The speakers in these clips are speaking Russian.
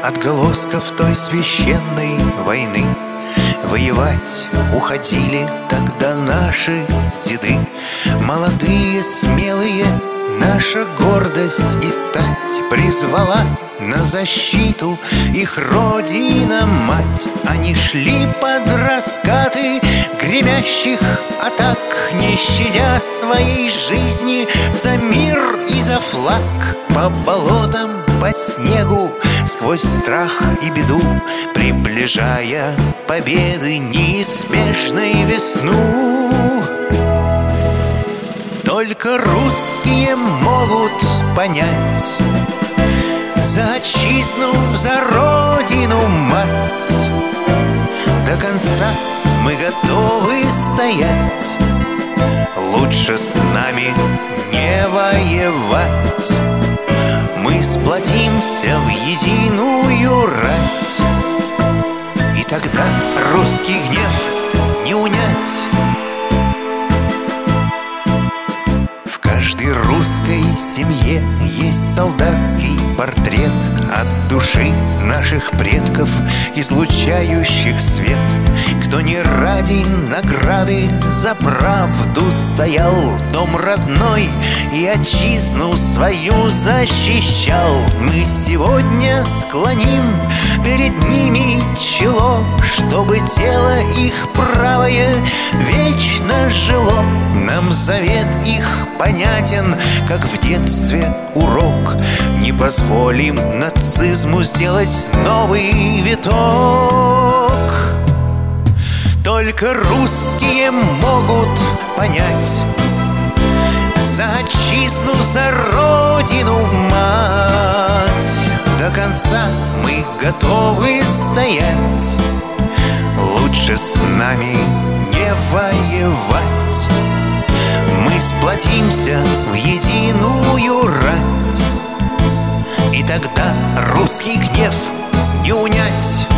отголосков той священной войны. Воевать уходили тогда наши деды, молодые, смелые, наша гордость и стать призвала на защиту их родина-мать. Они шли под раскаты гремящих атак, не щадя своей жизни за мир и за флаг. По болотам, по снегу, сквозь страх и беду, приближая победы неизбежной весну. Только русские могут понять: за отчизну, за родину, мать, до конца мы готовы стоять. Лучше с нами не воевать. Мы сплотимся в единую рать, и тогда русский гнев не унять. В каждой русской семье есть солдатский портрет от души наших предков, излучающих свет. Кто не ради награды за правду стоял, дом родной и отчизну свою защищал. Мы сегодня склоним перед ними чело, чтобы тело их правое вечно жило. Нам завет их понятен, как в детстве урок. Не позволим нацизму сделать новый виток. Только русские могут понять: за отчизну, за родину, мать, до конца мы готовы стоять. Лучше с нами не воевать. Мы сплотимся в единую рать, и тогда русский гнев не унять.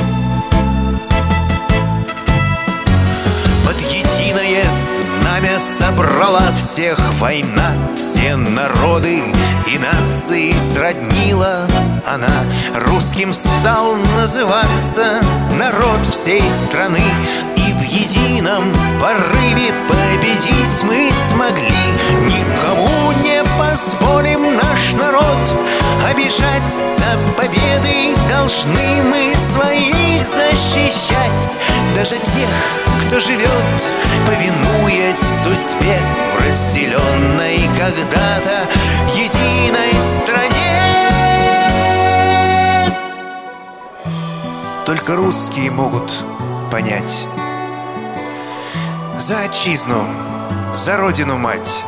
Под единое знамя собрала всех война, все народы и нации сроднила она. Русским стал называться народ всей страны, и в едином порыве победить мы смогли. Никому не позволим наш народ обижать, до победы должны мы своих защищать. Даже тех, кто живет, повинуясь судьбе, в разделенной когда-то единой стране. Только русские могут понять: за отчизну, за родину, мать,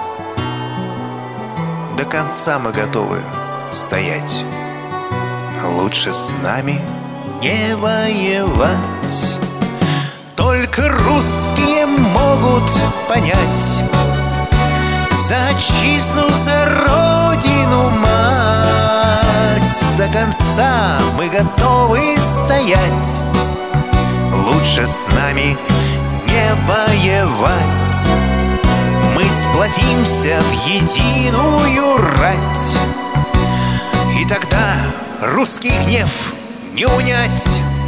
до конца мы готовы стоять. Лучше с нами не воевать. Только русские могут понять: за отчизну, за родину, мать, до конца мы готовы стоять. Лучше с нами не воевать. Мы сплотимся в единую рать, и тогда русский гнев не унять.